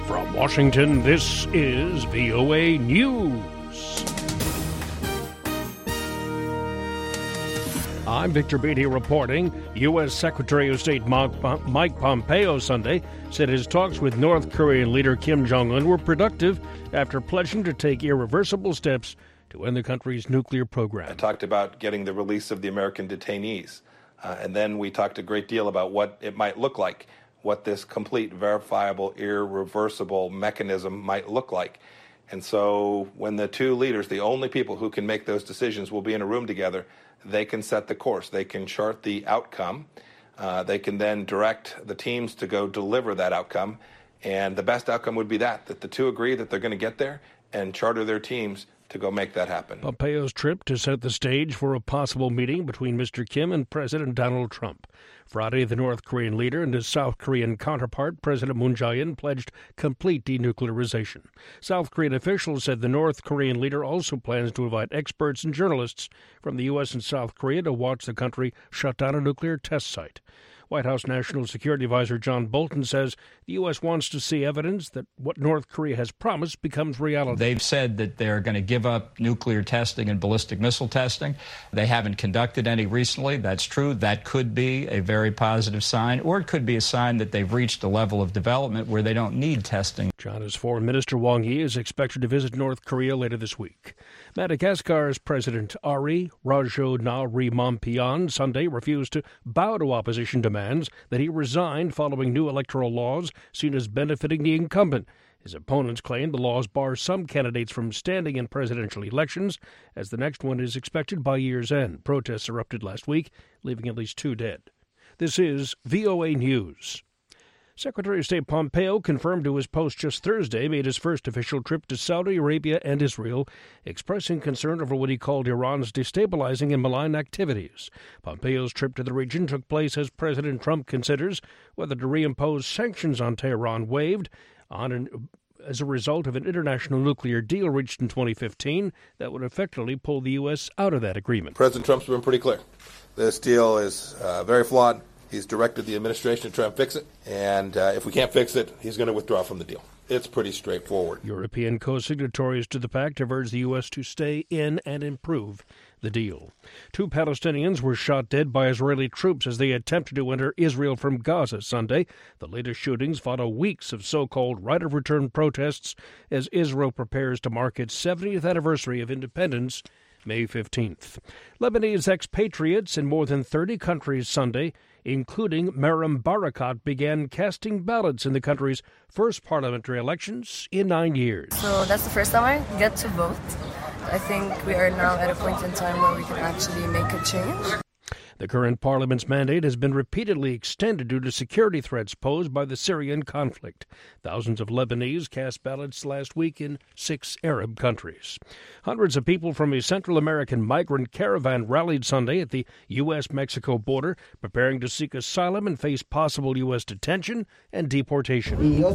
From Washington, this is VOA News. I'm Victor Beatty reporting. U.S. Secretary of State Mike Pompeo Sunday said his talks with North Korean leader Kim Jong-un were productive after pledging to take irreversible steps to end the country's nuclear program. I talked about getting the release of the American detainees, and then we talked a great deal about what it might look like, what this complete, verifiable, irreversible mechanism might look like. And so when the two leaders, the only people who can make those decisions, will be in a room together, they can set the course. They can chart the outcome. They can then direct the teams to go deliver that outcome. And the best outcome would be that the two agree that they're going to get there and charter their teams to go make that happen. Pompeo's trip to set the stage for a possible meeting between Mr. Kim and President Donald Trump. Friday, the North Korean leader and his South Korean counterpart, President Moon Jae-in, pledged complete denuclearization. South Korean officials said the North Korean leader also plans to invite experts and journalists from the U.S. and South Korea to watch the country shut down a nuclear test site. White House National Security Advisor John Bolton says the U.S. wants to see evidence that what North Korea has promised becomes reality. They've said that they're going to give up nuclear testing and ballistic missile testing. They haven't conducted any recently. That's true. That could be a very positive sign, or it could be a sign that they've reached a level of development where they don't need testing. China's Foreign Minister Wang Yi is expected to visit North Korea later this week. Madagascar's President Ari Rajoelinarimampianina Sunday refused to bow to opposition demands that he resigned following new electoral laws seen as benefiting the incumbent. His opponents claim the laws bar some candidates from standing in presidential elections, as the next one is expected by year's end. Protests erupted last week, leaving at least 2 dead. This is VOA News. Secretary of State Pompeo, confirmed to his post just Thursday, made his first official trip to Saudi Arabia and Israel, expressing concern over what he called Iran's destabilizing and malign activities. Pompeo's trip to the region took place as President Trump considers whether to reimpose sanctions on Tehran waived as a result of an international nuclear deal reached in 2015 that would effectively pull the U.S. out of that agreement. President Trump's been pretty clear. This deal is very flawed. He's directed the administration to try and fix it, and if we can't fix it, he's going to withdraw from the deal. It's pretty straightforward. European co-signatories to the pact have urged the U.S. to stay in and improve the deal. 2 Palestinians were shot dead by Israeli troops as they attempted to enter Israel from Gaza Sunday. The latest shootings follow weeks of so-called right-of-return protests as Israel prepares to mark its 70th anniversary of independence, May 15th. Lebanese expatriates in more than 30 countries Sunday, including Maram Barakat, began casting ballots in the country's first parliamentary elections in 9 years. So that's the first time I get to vote. I think we are now at a point in time where we can actually make a change. The current parliament's mandate has been repeatedly extended due to security threats posed by the Syrian conflict. Thousands of Lebanese cast ballots last week in 6 Arab countries. Hundreds of people from a Central American migrant caravan rallied Sunday at the U.S.-Mexico border, preparing to seek asylum and face possible U.S. detention and deportation.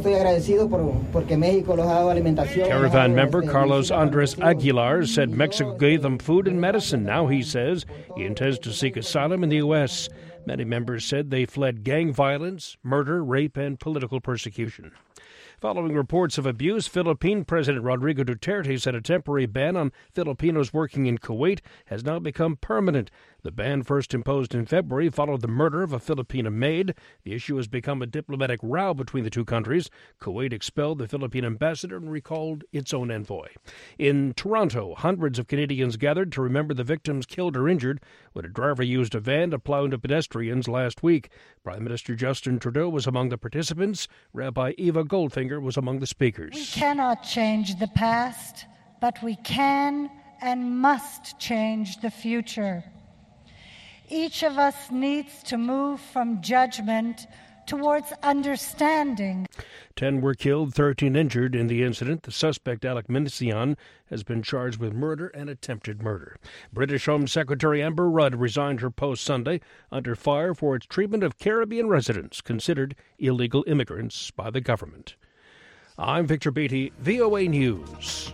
Caravan member Carlos Andres Aguilar said Mexico gave them food and medicine. Now he says he intends to seek asylum in the U.S. Many members said they fled gang violence, murder, rape, and political persecution. Following reports of abuse, Philippine President Rodrigo Duterte said a temporary ban on Filipinos working in Kuwait has now become permanent. The ban, first imposed in February, followed the murder of a Filipina maid. The issue has become a diplomatic row between the two countries. Kuwait expelled the Philippine ambassador and recalled its own envoy. In Toronto, hundreds of Canadians gathered to remember the victims killed or injured when a driver used a van to plow into pedestrians last week. Prime Minister Justin Trudeau was among the participants. Rabbi Eva Goldfinger was among the speakers. We cannot change the past, but we can and must change the future. Each of us needs to move from judgment towards understanding. 10 were killed, 13 injured in the incident. The suspect, Alec Minassian, has been charged with murder and attempted murder. British Home Secretary Amber Rudd resigned her post Sunday under fire for its treatment of Caribbean residents considered illegal immigrants by the government. I'm Victor Beatty, VOA News.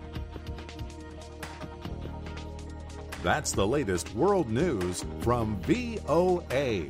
That's the latest world news from VOA.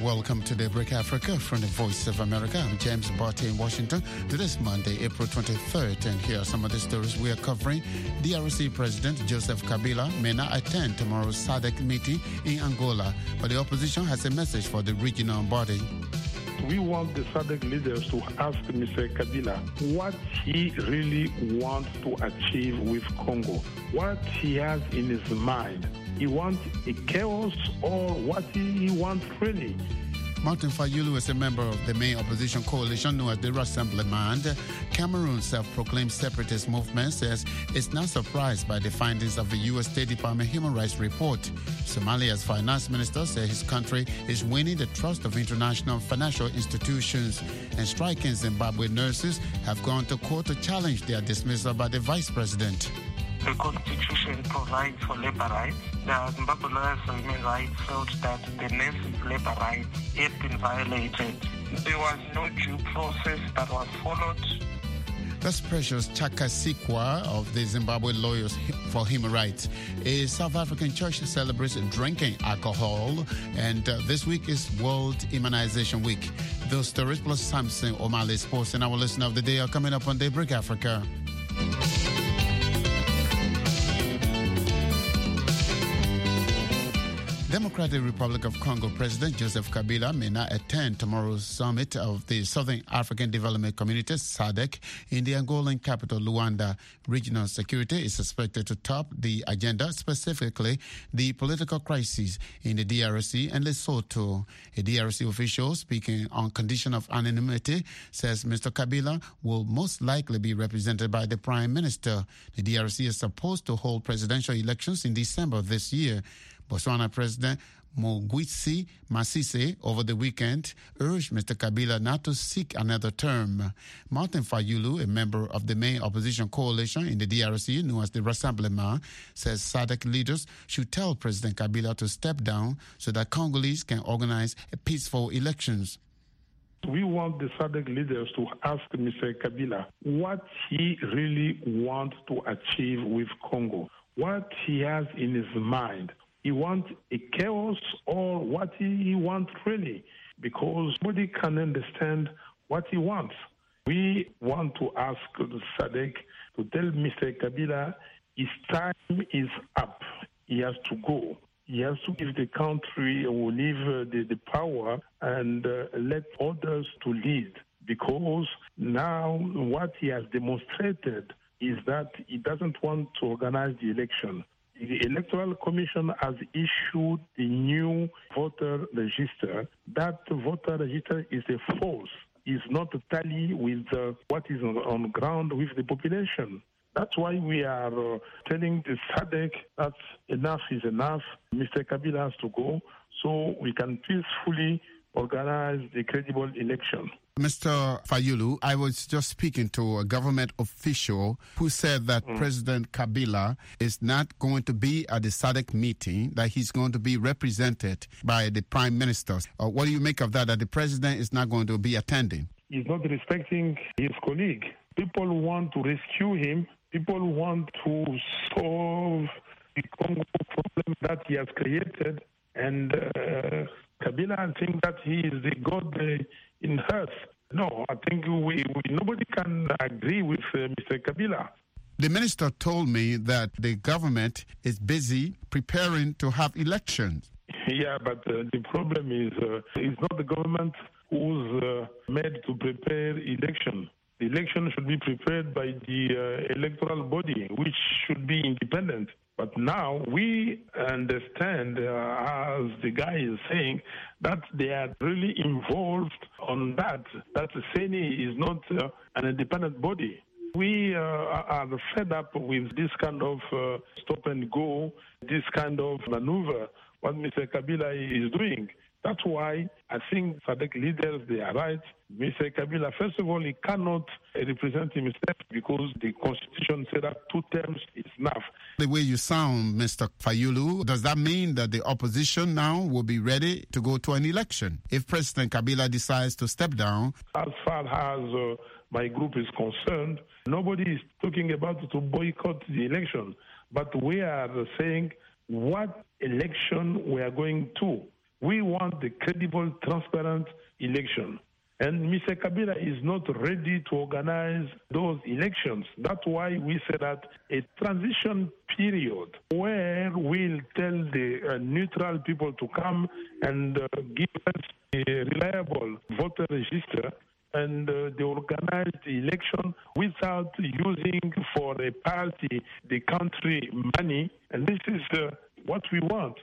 welcome to Daybreak Africa from the Voice of America. I'm James Barty in Washington. Today's Monday, April 23rd, and here are some of the stories we are covering. DRC President Joseph Kabila may not attend tomorrow's SADC meeting in Angola, but the opposition has a message for the regional body. We want the SADC leaders to ask Mr. Kabila what he really wants to achieve with Congo, what he has in his mind. He wants a chaos or what he wants really. Martin Fayulu is a member of the main opposition coalition known as the Rassemblement. Cameroon's self-proclaimed separatist movement says it's not surprised by the findings of the U.S. State Department Human Rights Report. Somalia's finance minister says his country is winning the trust of international financial institutions. And striking Zimbabwe nurses have gone to court to challenge their dismissal by the vice president. The Constitution provides for labor rights. The Zimbabwe Lawyers for Human Rights felt that the nurses' labor rights had been violated. There was no due process that was followed. That's Precious Chakasikwa of the Zimbabwe Lawyers for Human Rights. A South African church celebrates drinking alcohol, and this week is World Immunization Week. Those stories plus Samson O'Malley Sports and our listener of the day are coming up on Daybreak Africa. Democratic Republic of Congo President Joseph Kabila may not attend tomorrow's summit of the Southern African Development Community, SADC, in the Angolan capital, Luanda. Regional security is suspected to top the agenda, specifically the political crisis in the DRC and Lesotho. A DRC official speaking on condition of anonymity says Mr. Kabila will most likely be represented by the Prime Minister. The DRC is supposed to hold presidential elections in December of this year. Botswana President Mogwitsi Masisi over the weekend urged Mr. Kabila not to seek another term. Martin Fayulu, a member of the main opposition coalition in the DRC known as the Rassemblement, says SADC leaders should tell President Kabila to step down so that Congolese can organize peaceful elections. We want the SADC leaders to ask Mr. Kabila what he really wants to achieve with Congo, what he has in his mind. He wants a chaos or what he wants really, because nobody can understand what he wants. We want to ask the SADC to tell Mr. Kabila his time is up. He has to go. He has to give the country or leave the power and let others to lead, because now what he has demonstrated is that he doesn't want to organize the election. The Electoral Commission has issued the new voter register. That voter register is a false. It's not a tally with what is on ground with the population. That's why we are telling the SADC that enough is enough. Mr. Kabila has to go so we can peacefully organize the credible election. Mr. Fayulu, I was just speaking to a government official who said that President Kabila is not going to be at the SADC meeting, that he's going to be represented by the Prime Minister. What do you make of that the President is not going to be attending? He's not respecting his colleague. People want to rescue him. People want to solve the Congo problem that he has created. And Kabila, I think that he is the God in earth. No, I think nobody can agree with Mr. Kabila. The minister told me that the government is busy preparing to have elections. Yeah, but the problem is it's not the government who's made to prepare election. The election should be prepared by the electoral body, which should be independent. But now we understand, as the guy is saying, that they are really involved on that. That CENI is not an independent body. We are fed up with this kind of stop and go, this kind of maneuver, what Mr. Kabila is doing. That's why I think SADC leaders, they are right. Mr. Kabila, first of all, he cannot represent himself because the Constitution said that 2 terms is enough. The way you sound, Mr. Fayulu, does that mean that the opposition now will be ready to go to an election if President Kabila decides to step down? As far as my group is concerned, nobody is talking about to boycott the election. But we are saying what election we are going to. We want the credible, transparent election. And Mr. Kabila is not ready to organize those elections. That's why we said that a transition period where we'll tell the neutral people to come and give us a reliable voter register and the organized election without using for a party the country money. And this is what we want.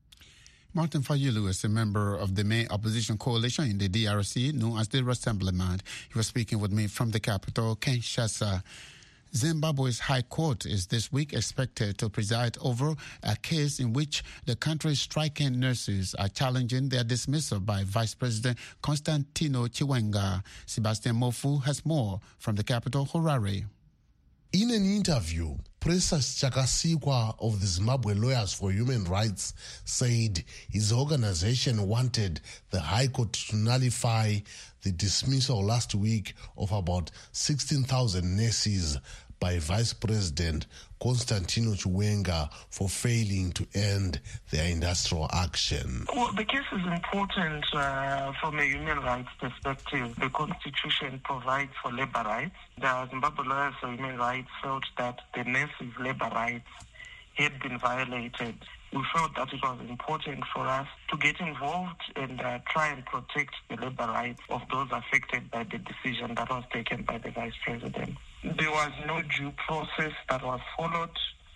Martin Fayulu is a member of the main opposition coalition in the DRC, known as the Rassemblement. He was speaking with me from the capital, Kinshasa. Zimbabwe's High Court is this week expected to preside over a case in which the country's striking nurses are challenging their dismissal by Vice President Constantino Chiwenga. Sebastian Mofu has more from the capital, Harare. In an interview, Presas Chakasikwa of the Zimbabwe Lawyers for Human Rights said his organization wanted the High Court to nullify the dismissal last week of about 16,000 nurses by Vice President Constantino Chiwenga for failing to end their industrial action. Well, the case is important from a human rights perspective. The Constitution provides for labor rights. The Zimbabwe Lawyers for Human Rights felt that the nurses' labor rights had been violated. We felt that it was important for us to get involved and try and protect the labor rights of those affected by the decision that was taken by the Vice President. There was no due process that was followed.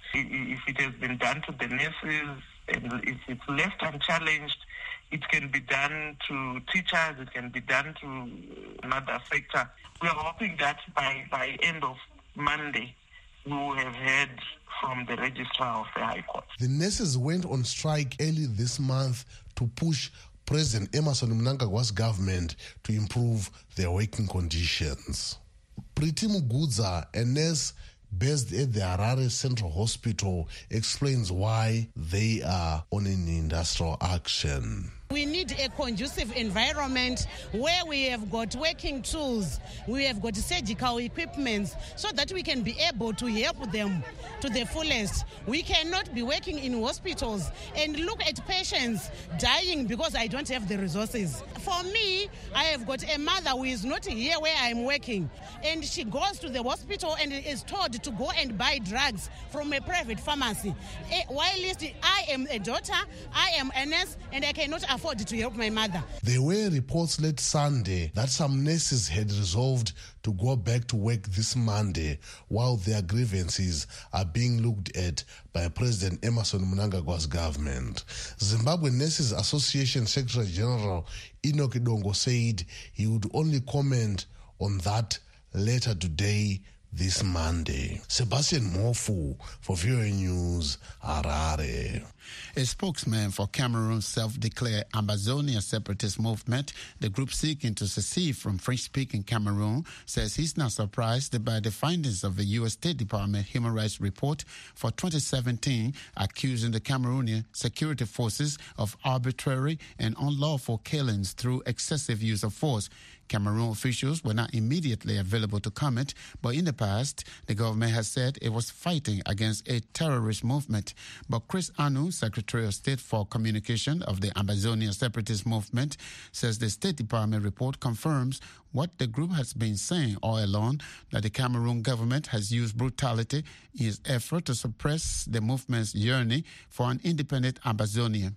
If it has been done to the nurses, and if it's left unchallenged, it can be done to teachers, it can be done to another sector. We are hoping that by end of Monday, we will have heard from the registrar of the High Court. The nurses went on strike early this month to push President Emmerson Mnangagwa's government to improve their working conditions. Priti Mugudza, a nurse based at the Harare Central Hospital, explains why they are on an industrial action. We need a conducive environment where we have got working tools, we have got surgical equipment, so that we can be able to help them to the fullest. We cannot be working in hospitals and look at patients dying because I don't have the resources. For me, I have got a mother who is not here where I'm working, and she goes to the hospital and is told to go and buy drugs from a private pharmacy. While I am a daughter, I am a nurse, and I cannot afford to help my mother. There were reports late Sunday that some nurses had resolved to go back to work this Monday while their grievances are being looked at by President Emmerson Mnangagwa's government. Zimbabwe Nurses Association Secretary General Enoch Dongo said he would only comment on that later today, this Monday. Sebastian Mofu for VOA News, Harare. A spokesman for Cameroon's self-declared Ambazonia separatist movement, the group seeking to secede from French-speaking Cameroon, says he's not surprised by the findings of the U.S. State Department Human Rights Report for 2017, accusing the Cameroonian security forces of arbitrary and unlawful killings through excessive use of force. Cameroon officials were not immediately available to comment, but in the past, the government has said it was fighting against a terrorist movement. But Chris Anu, Secretary of State for Communication of the Ambazonia separatist movement, says the State Department report confirms what the group has been saying all along, that the Cameroon government has used brutality in its effort to suppress the movement's yearning for an independent Ambazonia.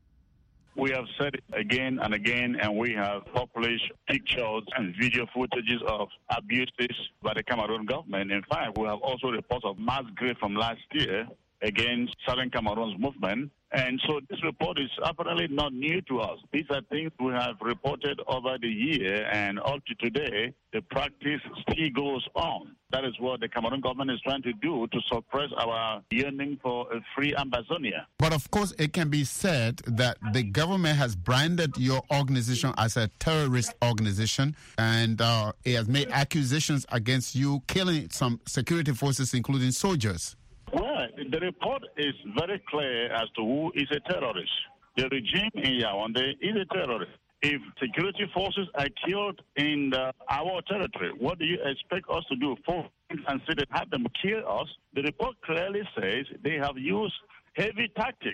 We have said it again and again, and we have published pictures and video footages of abuses by the Cameroon government. In fact, we have also reports of mass grave from last year against Southern Cameroon's movement. And so this report is apparently not new to us. These are things we have reported over the year, and up to today, the practice still goes on. That is what the Cameroon government is trying to do to suppress our yearning for a free Ambazonia. But of course, it can be said that the government has branded your organization as a terrorist organization, and it has made accusations against you killing some security forces, including soldiers. Well, the report is very clear as to who is a terrorist. The regime in Yaoundé is a terrorist. If security forces are killed in our territory, what do you expect us to do? And say they have them kill us? The report clearly says they have used heavy tactics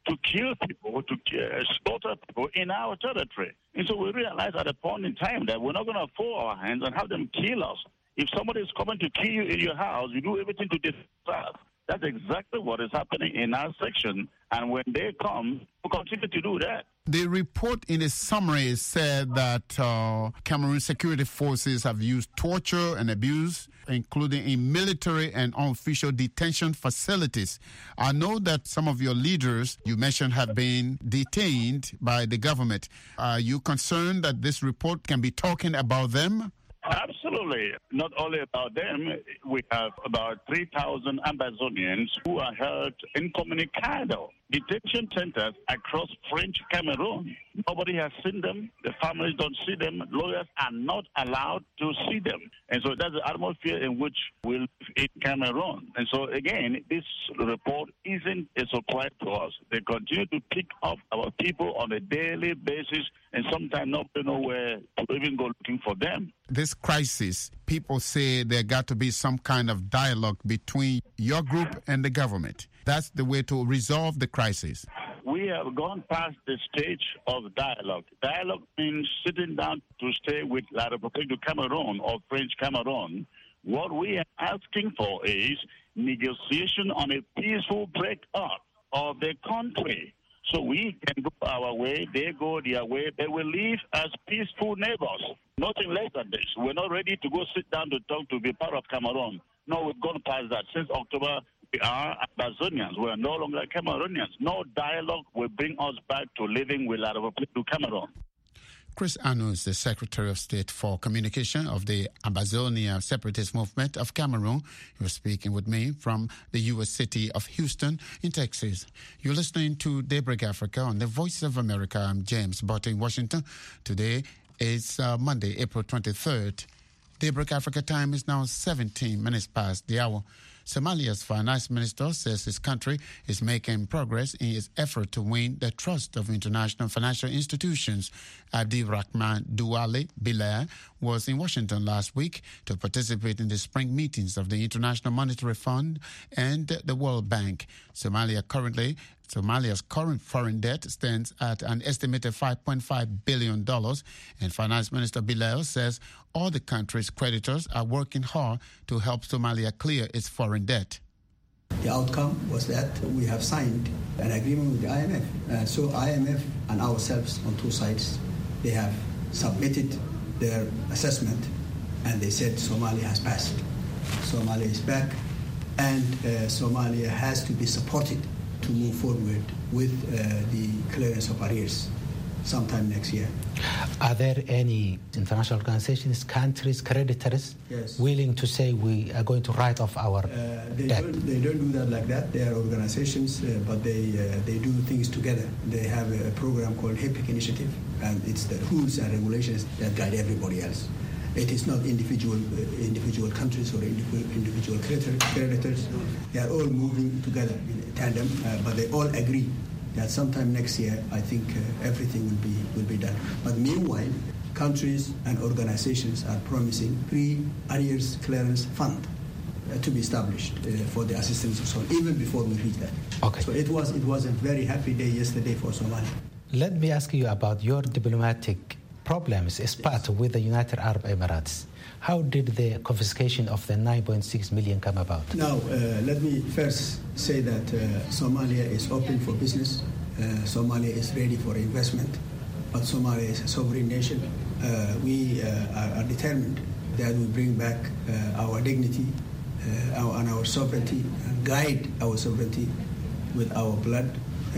to kill people, to slaughter people in our territory. And so we realized at a point in time that we're not going to fold our hands and have them kill us. If somebody is coming to kill you in your house, you do everything to defend us. That's exactly what is happening in our section. And when they come, we'll continue to do that. The report in a summary said that Cameroon security forces have used torture and abuse, including in military and unofficial detention facilities. I know that some of your leaders you mentioned have been detained by the government. Are you concerned that this report can be talking about them? Absolutely. Not only about them, we have about 3,000 Ambazonians who are held incommunicado, detention centers across French Cameroon. Nobody has seen them. The families don't see them. Lawyers are not allowed to see them. And so that's the atmosphere in which we live in Cameroon. And so, again, this report isn't a surprise to us. They continue to pick up our people on a daily basis, and sometimes nobody knows where to even go looking for them. This crisis, people say there got to be some kind of dialogue between your group and the government. That's the way to resolve the crisis. We have gone past the stage of dialogue. Dialogue means sitting down to stay with La République du Cameroun or French Cameroon. What we are asking for is negotiation on a peaceful breakup of the country. So we can go our way, they go their way, they will live as peaceful neighbors. Nothing less than this. We're not ready to go sit down to talk to be part of Cameroon. No, we've gone past that. Since October, we are Ambazonians. We are no longer Cameroonians. No dialogue will bring us back to living with La République du Cameroon. Chris Anu is the Secretary of State for Communication of the Ambazonia Separatist Movement of Cameroon. He was speaking with me from the U.S. city of Houston in Texas. You're listening to Daybreak Africa on the Voice of America. I'm James Botte in Washington. Today is Monday, April 23rd. Daybreak Africa time is now 17 minutes past the hour. Somalia's finance minister says his country is making progress in its effort to win the trust of international financial institutions. Abdirahman Duale Bilair was in Washington last week to participate in the spring meetings of the International Monetary Fund and the World Bank. Somalia's current foreign debt stands at an estimated $5.5 billion, and Finance Minister Bilair says all the country's creditors are working hard to help Somalia clear its foreign debt. The outcome was that we have signed an agreement with the IMF. So IMF and ourselves on two sides, they have submitted their assessment, and they said Somalia has passed. Somalia is back, and Somalia has to be supported to move forward with the clearance of arrears sometime next year. Are there any international organizations, countries, creditors willing to say we are going to write off our debt? They don't do that like that. They are organizations, but they do things together. They have a program called HIPIC Initiative, and it's the rules and regulations that guide everybody else. It is not individual countries or individual creditors. They are all moving together in tandem, but they all agree that sometime next year, I think everything will be done. But meanwhile, countries and organizations are promising pre-arrears clearance fund to be established for the assistance of Somalia, even before we reach that. Okay. So it was a very happy day yesterday for Somalia. Let me ask you about your diplomatic problems spat with the United Arab Emirates. How did the confiscation of the 9.6 million come about? Now, let me first say that Somalia is open for business. Somalia is ready for investment, but Somalia is a sovereign nation. We are determined that we bring back our dignity and our sovereignty, and guide our sovereignty with our blood,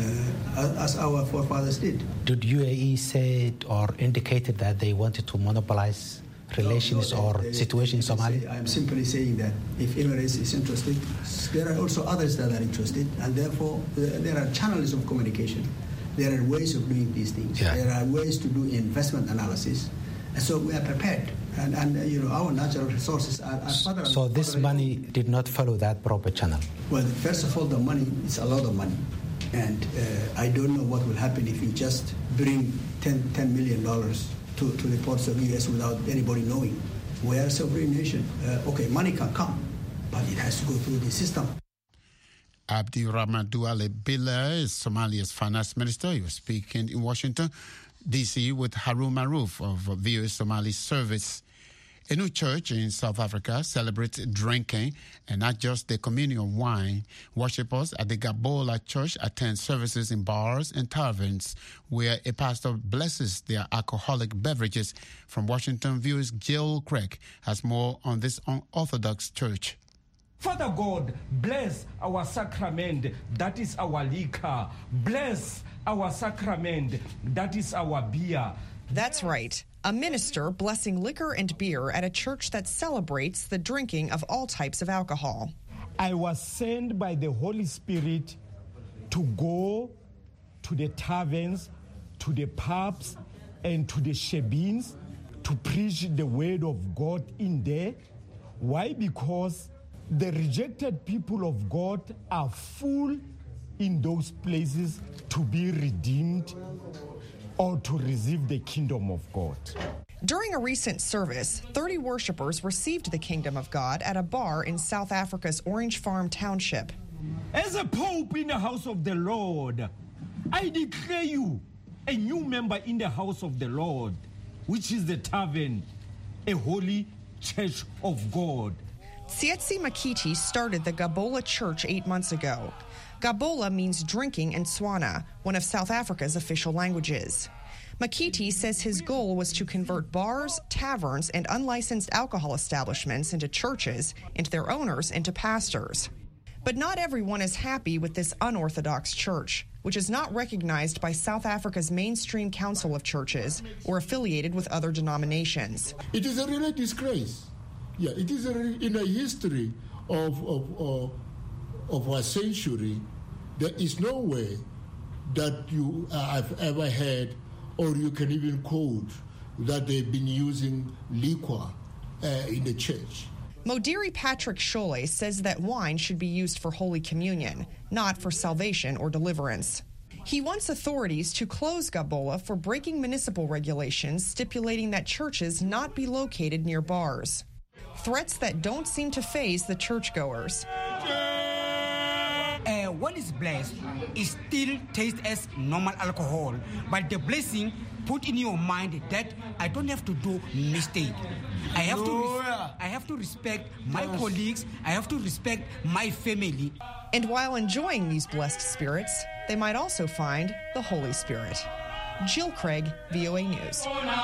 as our forefathers did. Did UAE say or indicated that they wanted to monopolize relations or situation in Somalia? I'm simply saying that if Emirates is interested, there are also others that are interested, and therefore there are channels of communication. There are ways of doing these things. Yeah. There are ways to do investment analysis, and so we are prepared. And our natural resources are further. So this money did not follow that proper channel? Well, first of all, the money is a lot of money. And I don't know what will happen if you just bring $10 million to the ports of the U.S. without anybody knowing. We are a sovereign nation. Okay, money can come, but it has to go through the system. Abdirahman Duale Bila is Somalia's finance minister. He was speaking in Washington, D.C. with Harun Maruf of VOA Somali Service. A new church in South Africa celebrates drinking and not just the communion of wine. Worshippers at the Gabola Church attend services in bars and taverns where a pastor blesses their alcoholic beverages. From Washington, viewers Jill Craig has more on this unorthodox church. Father God, bless our sacrament, that is our liquor. Bless our sacrament, that is our beer. That's right. A minister blessing liquor and beer at a church that celebrates the drinking of all types of alcohol. I was sent by the Holy Spirit to go to the taverns, to the pubs, and to the shebeens to preach the word of God in there. Why? Because the rejected people of God are full in those places to be redeemed or to receive the kingdom of God. During a recent service, 30 worshipers received the kingdom of God at a bar in South Africa's Orange Farm Township. As a pope in the house of the Lord, I declare you a new member in the house of the Lord, which is the tavern, a holy church of God. Tsietsi Makiti started the Gabola Church 8 months ago. Gabola means drinking in Tswana, one of South Africa's official languages. Makiti says his goal was to convert bars, taverns, and unlicensed alcohol establishments into churches and their owners into pastors. But not everyone is happy with this unorthodox church, which is not recognized by South Africa's mainstream council of churches or affiliated with other denominations. It is a real disgrace. Yeah, it is in a history of our century. There is no way that you have ever heard, or you can even quote, that they've been using liquor in the church. Modiri Patrick Shole says that wine should be used for Holy Communion, not for salvation or deliverance. He wants authorities to close Gabola for breaking municipal regulations stipulating that churches not be located near bars. Threats that don't seem to faze the churchgoers. What is blessed, it still tastes as normal alcohol, but the blessing put in your mind that I don't have to do mistake. I have to respect my colleagues. I have to respect my family. And while enjoying these blessed spirits, they might also find the Holy Spirit. Jill Craig, VOA News.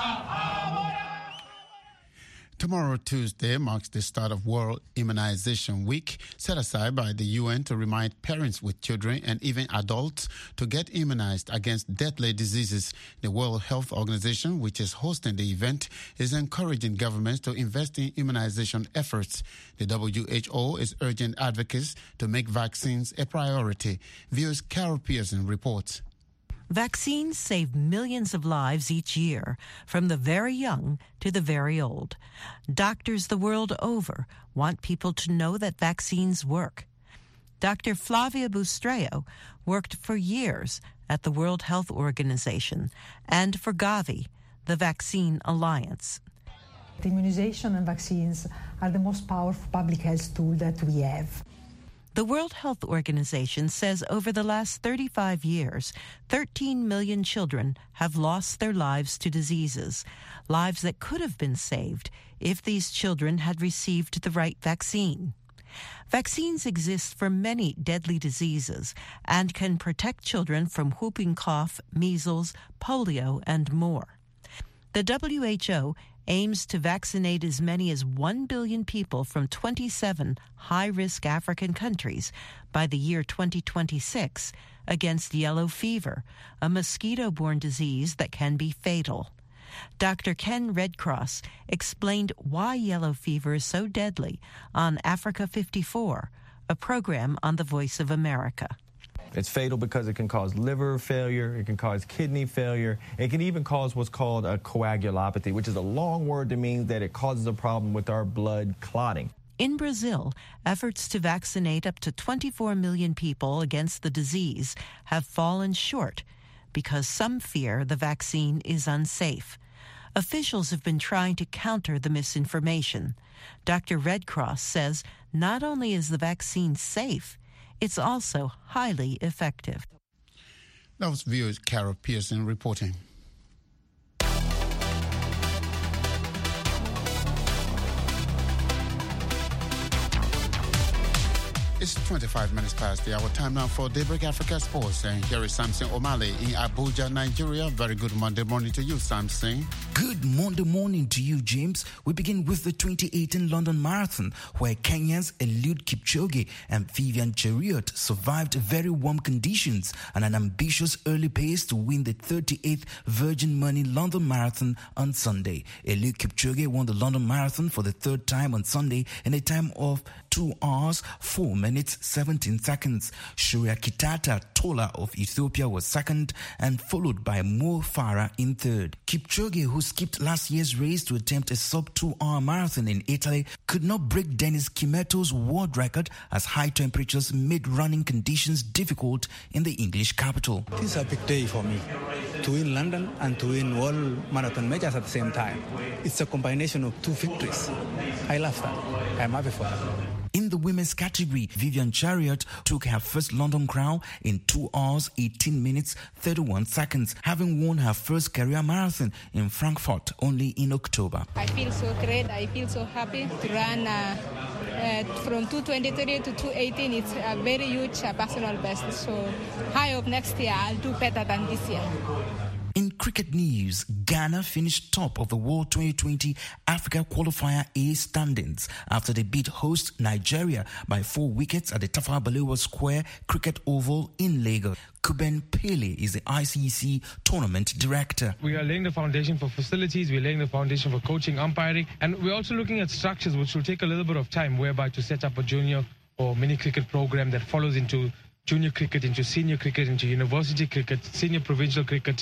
Tomorrow, Tuesday, marks the start of World Immunization Week, set aside by the UN to remind parents with children and even adults to get immunized against deadly diseases. The World Health Organization, which is hosting the event, is encouraging governments to invest in immunization efforts. The WHO is urging advocates to make vaccines a priority. VOA's Carol Pearson reports. Vaccines save millions of lives each year, from the very young to the very old. Doctors the world over want people to know that vaccines work. Dr. Flavia Bustreo worked for years at the World Health Organization and for Gavi, the Vaccine Alliance. The immunization and vaccines are the most powerful public health tool that we have. The World Health Organization says over the last 35 years, 13 million children have lost their lives to diseases, lives that could have been saved if these children had received the right vaccine. Vaccines exist for many deadly diseases and can protect children from whooping cough, measles, polio, and more. The WHO aims to vaccinate as many as 1 billion people from 27 high-risk African countries by the year 2026 against yellow fever, a mosquito-borne disease that can be fatal. Dr. Ken Redcross explained why yellow fever is so deadly on Africa 54, a program on the Voice of America. It's fatal because it can cause liver failure, it can cause kidney failure, it can even cause what's called a coagulopathy, which is a long word that means that it causes a problem with our blood clotting. In Brazil, efforts to vaccinate up to 24 million people against the disease have fallen short because some fear the vaccine is unsafe. Officials have been trying to counter the misinformation. Dr. Redcross says not only is the vaccine safe, It's also highly effective. That was VOA's Carol Pearson reporting. It's 25 minutes past the hour. Time now for Daybreak Africa Sports. And here is Samson Omale in Abuja, Nigeria. Very good Monday morning to you, Samson. Good Monday morning to you, James. We begin with the 2018 London Marathon, where Kenyans Eliud Kipchoge and Vivian Cheruiyot survived very warm conditions and an ambitious early pace to win the 38th Virgin Money London Marathon on Sunday. Eliud Kipchoge won the London Marathon for the third time on Sunday in a time of 2 hours, 4 minutes, 17 seconds. Shuria Kitata Tola of Ethiopia was second and followed by Mo Farah in third. Kipchoge, who skipped last year's race to attempt a sub-2-hour marathon in Italy, could not break Dennis Kimeto's world record as high temperatures made running conditions difficult in the English capital. This is a big day for me, to win London and to win world marathon majors at the same time. It's a combination of 2 victories. I love that. I'm happy for that. In the women's category, Vivian Cheruiyot took her first London crown in 2 hours, 18 minutes, 31 seconds, having won her first career marathon in Frankfurt only in October. I feel so great. I feel so happy to run from 2:23 to 2:18. It's a very huge personal best. So I hope next year I'll do better than this year. In cricket news, Ghana finished top of the World 2020 Africa Qualifier A standings after they beat host Nigeria by 4 wickets at the Tafawa Balewa Square Cricket Oval in Lagos. Kuben Pele is the ICC tournament director. We are laying the foundation for facilities, we're laying the foundation for coaching, umpiring, and we're also looking at structures which will take a little bit of time, whereby to set up a junior or mini cricket program that follows into junior cricket, into senior cricket, into university cricket, senior provincial cricket,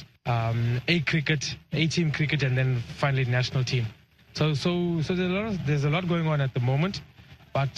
A cricket, A-team cricket, and then finally national team. So there's a lot going on at the moment, but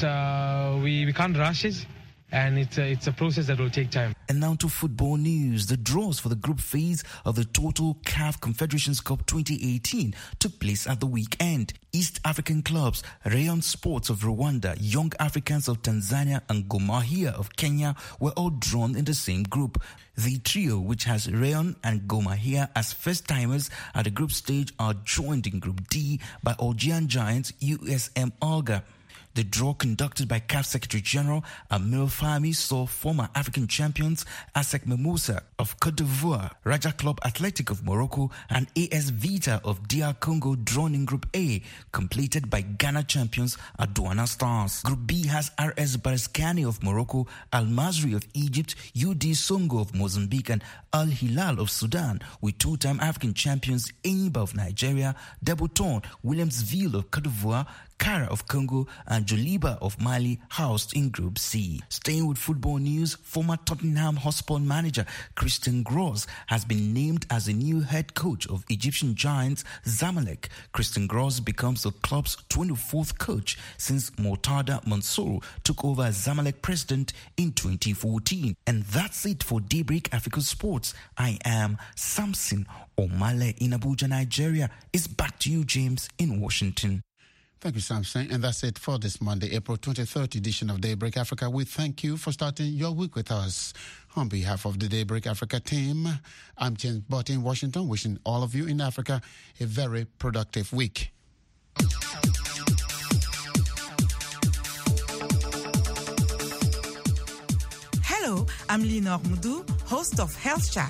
we can't rush it, and it's a process that will take time. And now to football news. The draws for the group phase of the Total CAF Confederations Cup 2018 took place at the weekend. East African clubs Rayon Sports of Rwanda, Young Africans of Tanzania, and Gor Mahia of Kenya were all drawn in the same group. The trio, which has Rayon and Gor Mahia as first-timers at the group stage, are joined in Group D by Algerian giants USM Alger. The draw conducted by CAF Secretary General Amir Fahmy saw former African champions ASEC Mimosas of Cote d'Ivoire, Raja Club Athletic of Morocco, and AS Vita of DR Congo drawn in Group A, completed by Ghana champions Aduana Stars. Group B has RS Berkane of Morocco, Al Masry of Egypt, UD Songo of Mozambique, and Al Hilal of Sudan, with two-time African champions Enyimba of Nigeria, Debouton, Williamsville of Cote d'Ivoire, Kara of Congo, and Joliba of Mali housed in Group C. Staying with football news, former Tottenham Hotspur manager Christian Gross has been named as the new head coach of Egyptian giants Zamalek. Christian Gross becomes the club's 24th coach since Murtada Mansour took over as Zamalek president in 2014. And that's it for Daybreak Africa Sports. I am Samson Omale in Abuja, Nigeria. It's back to you, James, in Washington. Thank you, Samson. And that's it for this Monday, April 23rd edition of Daybreak Africa. We thank you for starting your week with us. On behalf of the Daybreak Africa team, I'm James Butt in Washington, wishing all of you in Africa a very productive week. Hello, I'm Lenore Mudu, host of Health Chat.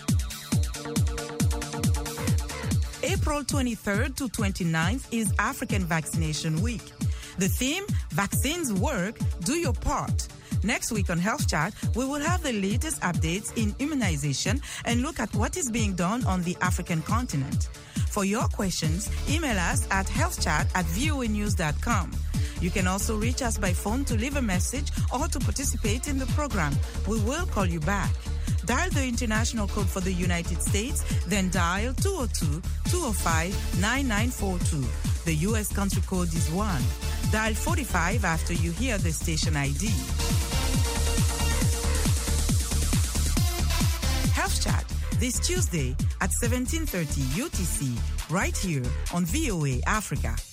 April 23rd to 29th is African Vaccination Week. The theme, Vaccines Work, Do Your Part. Next week on Health Chat, we will have the latest updates in immunization and look at what is being done on the African continent. For your questions, email us at healthchat@voanews.com. You can also reach us by phone to leave a message or to participate in the program. We will call you back. Dial the international code for the United States, then dial 202-205-9942. The U.S. country code is 1. Dial 45 after you hear the station ID. Health Chat, this Tuesday at 17:30 UTC, right here on VOA Africa.